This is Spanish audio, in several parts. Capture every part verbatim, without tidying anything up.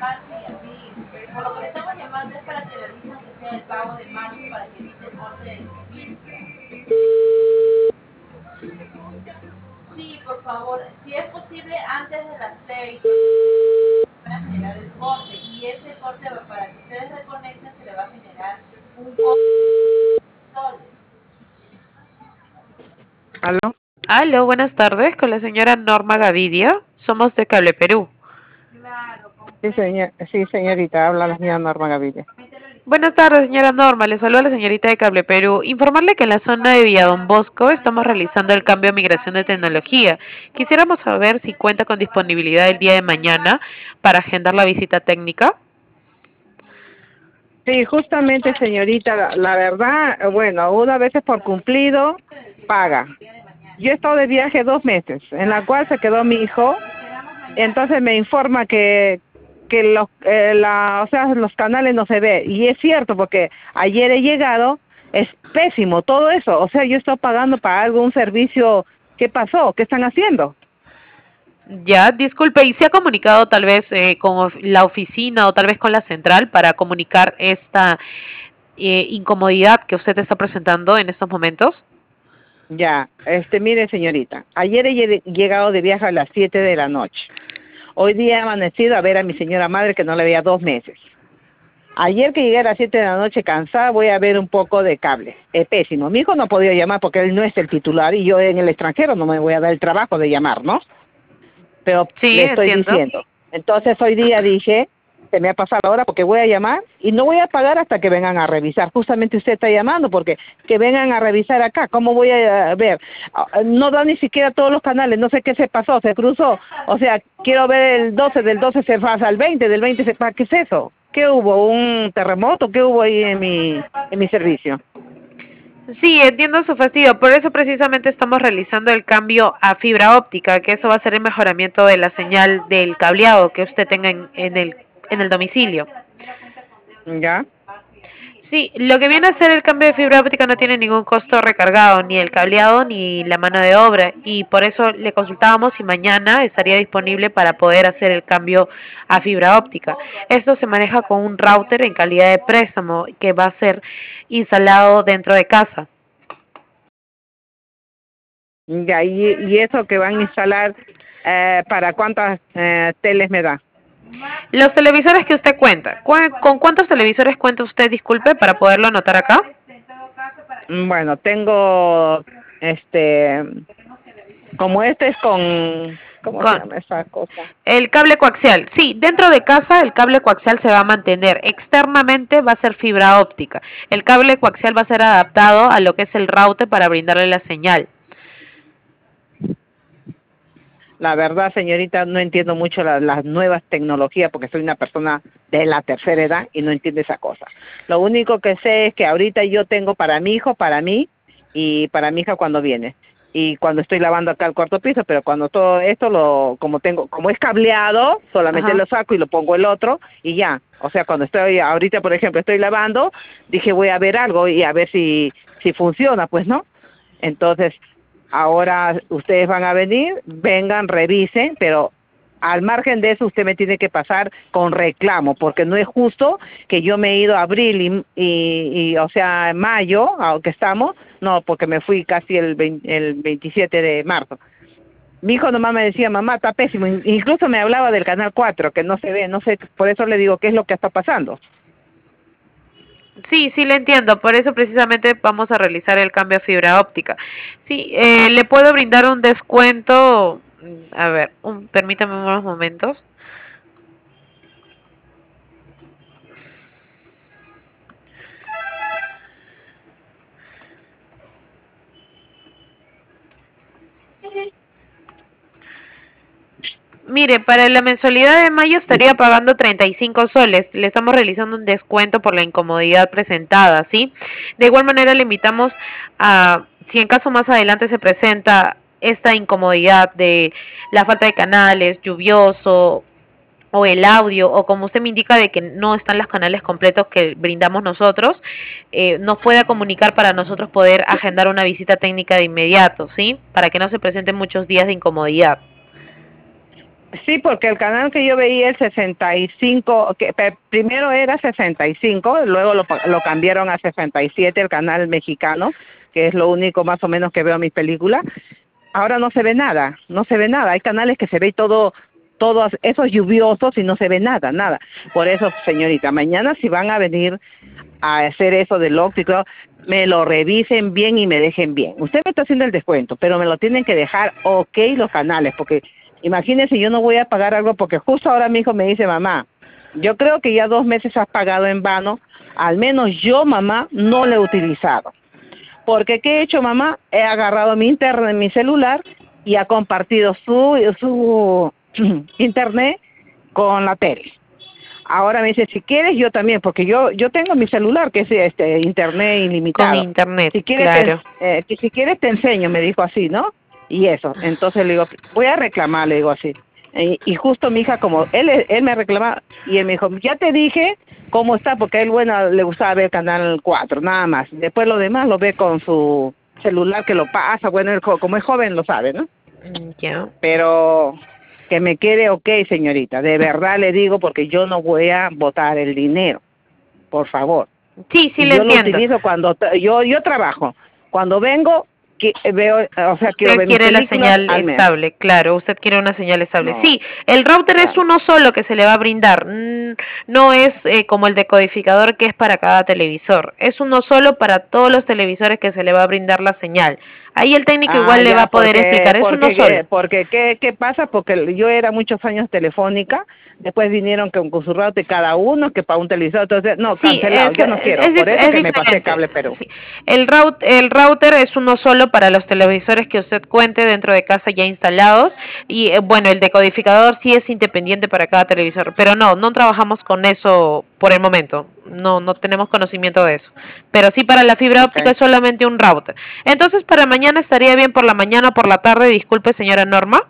Por lo que le estamos llamando es para que realicen que sea el pago de marzo para que evite el corte del servicio. Sí, por favor, si es posible antes de las seis, para generar el corte y ese corte para que ustedes reconecten se le va a generar un corte. ¿Aló? Aló, buenas tardes, con la señora Norma Gavidia. Somos de Cable Perú. Sí, señor, sí, señorita, habla la señora Norma Gaviria. Buenas tardes, señora Norma. Le saluda la señorita de Cable Perú. Informarle que en la zona de Villa Don Bosco estamos realizando el cambio de migración de tecnología. Quisiéramos saber si cuenta con disponibilidad el día de mañana para agendar la visita técnica. Sí, justamente, señorita, la, la verdad, bueno, una vez por cumplido, paga. Yo he estado de viaje dos meses, en la cual se quedó mi hijo, entonces me informa que que los, eh, la, o sea, los canales no se ve, y es cierto, porque ayer he llegado, es pésimo todo eso, o sea, yo estoy pagando para algo, un servicio, ¿qué pasó? ¿Qué están haciendo? Ya, disculpe, ¿y se ha comunicado tal vez eh, con of- la oficina o tal vez con la central para comunicar esta eh, incomodidad que usted está presentando en estos momentos? Ya, este, mire, señorita, ayer he lle- llegado de viaje a las siete de la noche. Hoy día he amanecido a ver a mi señora madre que no le veía dos meses. Ayer que llegué a las siete de la noche cansada, voy a ver un poco de cable. Es pésimo. Mi hijo no ha podido llamar porque él no es el titular y yo en el extranjero no me voy a dar el trabajo de llamar, ¿no? Pero Sí, le estoy entiendo. diciendo. Entonces hoy día dije, se me ha pasado la hora porque voy a llamar y no voy a pagar hasta que vengan a revisar. Justamente usted está llamando porque que vengan a revisar acá. ¿Cómo voy a ver? Ah, no da ni siquiera todos los canales. No sé qué se pasó, se cruzó. O sea, quiero ver el doce, del doce se pasa al veinte, del veinte se pasa. ¿Qué es eso? ¿Qué hubo? ¿Un terremoto? ¿Qué hubo ahí en mi, en mi servicio? Sí, entiendo su fastidio. Por eso precisamente estamos realizando el cambio a fibra óptica, que eso va a ser el mejoramiento de la señal del cableado que usted tenga en, en el, en el domicilio. ¿Ya? Sí, lo que viene a ser el cambio de fibra óptica no tiene ningún costo recargado, ni el cableado ni la mano de obra, y por eso le consultábamos si mañana estaría disponible para poder hacer el cambio a fibra óptica. Esto se maneja con un router en calidad de préstamo que va a ser instalado dentro de casa. Ya, y, y eso que van a instalar, eh, ¿para cuántas eh, teles me da? Los televisores que usted cuenta, ¿cu- ¿con cuántos televisores cuenta usted, disculpe, para poderlo anotar acá? Mm, Bueno, tengo, este, como este es con, ¿cómo se Con llama esa cosa? el cable coaxial. Sí, dentro de casa el cable coaxial se va a mantener. Externamente va a ser fibra óptica. El cable coaxial va a ser adaptado a lo que es el router para brindarle la señal. La verdad, señorita, no entiendo mucho la- las nuevas tecnologías porque soy una persona de la tercera edad y no entiendo esa cosa. Lo único que sé es que ahorita yo tengo para mi hijo, para mí y para mi hija cuando viene. Y cuando estoy lavando acá el cuarto piso, pero cuando todo esto lo, como tengo, como es cableado, solamente Ajá. lo saco y lo pongo el otro y ya. O sea, cuando estoy, ahorita por ejemplo estoy lavando, dije voy a ver algo y a ver si, si funciona, pues, ¿no? Entonces, ahora ustedes van a venir, vengan, revisen, pero al margen de eso usted me tiene que pasar con reclamo, porque no es justo que yo me he ido a abril y, y, y, o sea, en mayo, aunque estamos, no, porque me fui casi el, veinte el veintisiete de marzo. Mi hijo nomás me decía, mamá, está pésimo, In- incluso me hablaba del canal cuatro que no se ve, no sé, por eso le digo, ¿qué es lo que está pasando? Sí, sí le entiendo. Por eso precisamente vamos a realizar el cambio a fibra óptica. Sí, eh, le puedo brindar un descuento. mm, A ver, un, permítame unos momentos. Mire, para la mensualidad de mayo estaría pagando treinta y cinco soles. Le estamos realizando un descuento por la incomodidad presentada, ¿sí? De igual manera le invitamos a, si en caso más adelante se presenta esta incomodidad de la falta de canales, lluvioso o el audio, o como usted me indica de que no están los canales completos que brindamos nosotros, eh, nos pueda comunicar para nosotros poder agendar una visita técnica de inmediato, ¿sí? Para que no se presenten muchos días de incomodidad. Sí, porque el canal que yo veía, el sesenta y cinco, que pe- primero era sesenta y cinco, luego lo, pa- lo cambiaron a sesenta y siete, el canal mexicano, que es lo único más o menos que veo mis películas. Ahora no se ve nada, no se ve nada. Hay canales que se ve todo, todos esos lluviosos y no se ve nada, nada. Por eso, señorita, mañana si van a venir a hacer eso del óptico, me lo revisen bien y me dejen bien. Usted me está haciendo el descuento, pero me lo tienen que dejar ok los canales, porque imagínese, yo no voy a pagar algo porque justo ahora mi hijo me dice, mamá, yo creo que ya dos meses has pagado en vano, al menos yo, mamá, no lo he utilizado. Porque ¿qué he hecho, mamá? He agarrado mi internet, mi celular y ha compartido su, su internet con la tele. Ahora me dice, si quieres yo también, porque yo yo tengo mi celular que es este internet Con ilimitado. internet, Si quieres te, claro. eh, que si quieres te enseño, me dijo así, ¿no? Y eso, entonces le digo, voy a reclamar, le digo así. Y, y justo mi hija, como él él me reclama y él me dijo, ya te dije cómo está, porque a él, bueno, le gustaba ver Canal cuatro, nada más. Después lo demás lo ve con su celular que lo pasa, bueno, él co- como es joven lo sabe, ¿no? Mm, ya. Pero que me quede ok, señorita, de verdad le digo, porque yo no voy a botar el dinero, por favor. Sí, sí Y le yo lo entiendo. utilizo cuando tra- yo yo trabajo. Cuando vengo, que, veo, o sea, quiero Usted ver mis quiere la películas señal al mes. estable, claro, usted quiere una señal estable. No, Sí, el router es claro. uno solo que se le va a brindar, mm, no es eh, como el decodificador que es para cada televisor, es uno solo para todos los televisores que se le va a brindar la señal. Ahí el técnico Ah, igual le va ya, a poder porque, explicar, es uno porque, solo. eh, porque, ¿qué, qué pasa? Porque yo era muchos años telefónica, después vinieron con, con su router cada uno, que para un televisor, entonces, no, Sí, cancelado, es, yo no es, quiero, es por dif- eso es que me pasé diferente. Cable Perú. Sí. El, rout, el router es uno solo para los televisores que usted cuente dentro de casa ya instalados y eh, bueno, el decodificador sí es independiente para cada televisor, pero no, no trabajamos con eso por el momento. No, no tenemos conocimiento de eso. Pero sí para la fibra óptica Okay. es solamente un router. Entonces, para mañana estaría bien por la mañana o por la tarde, disculpe, señora Norma.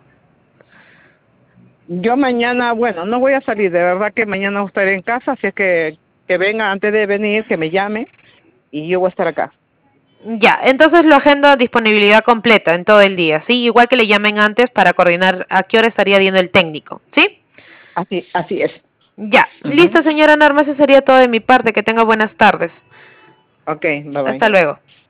Yo mañana, bueno, no voy a salir, de verdad que mañana estaré en casa, así es que que venga antes de venir, que me llame y yo voy a estar acá. Ya, entonces lo agendo a disponibilidad completa en todo el día, ¿sí? Igual que le llamen antes para coordinar a qué hora estaría viendo el técnico, ¿sí? Así, así es. Ya, Ujú. listo, señora Norma, eso sería todo de mi parte. Que tenga buenas tardes. Okay, bye Hasta bye. luego.